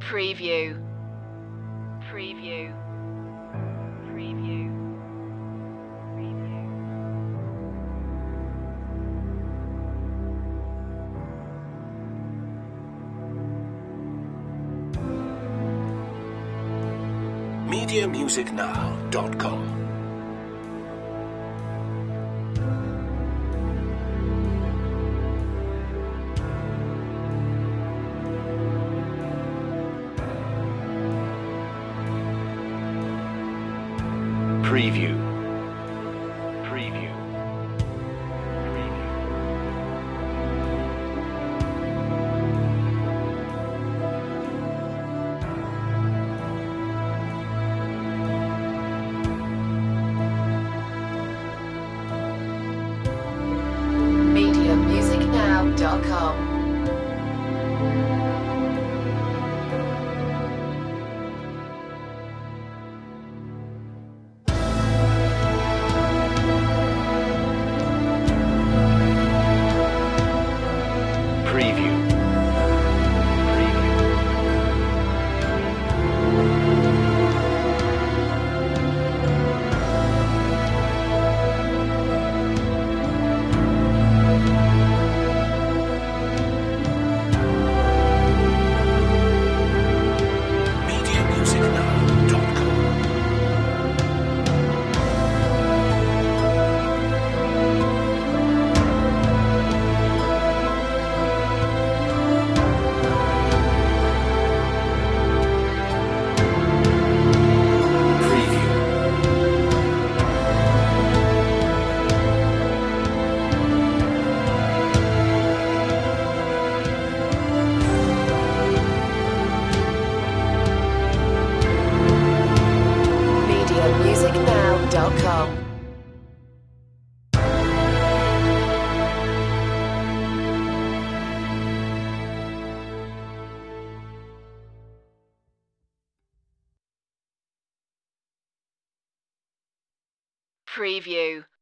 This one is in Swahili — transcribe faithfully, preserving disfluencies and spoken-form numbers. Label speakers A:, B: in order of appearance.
A: Preview. Preview. Preview. Preview.
B: media music now dot com. Preview. Preview.
A: media music now dot com.
B: Preview. media music now dot com. Preview.
A: media music now dot com. Preview.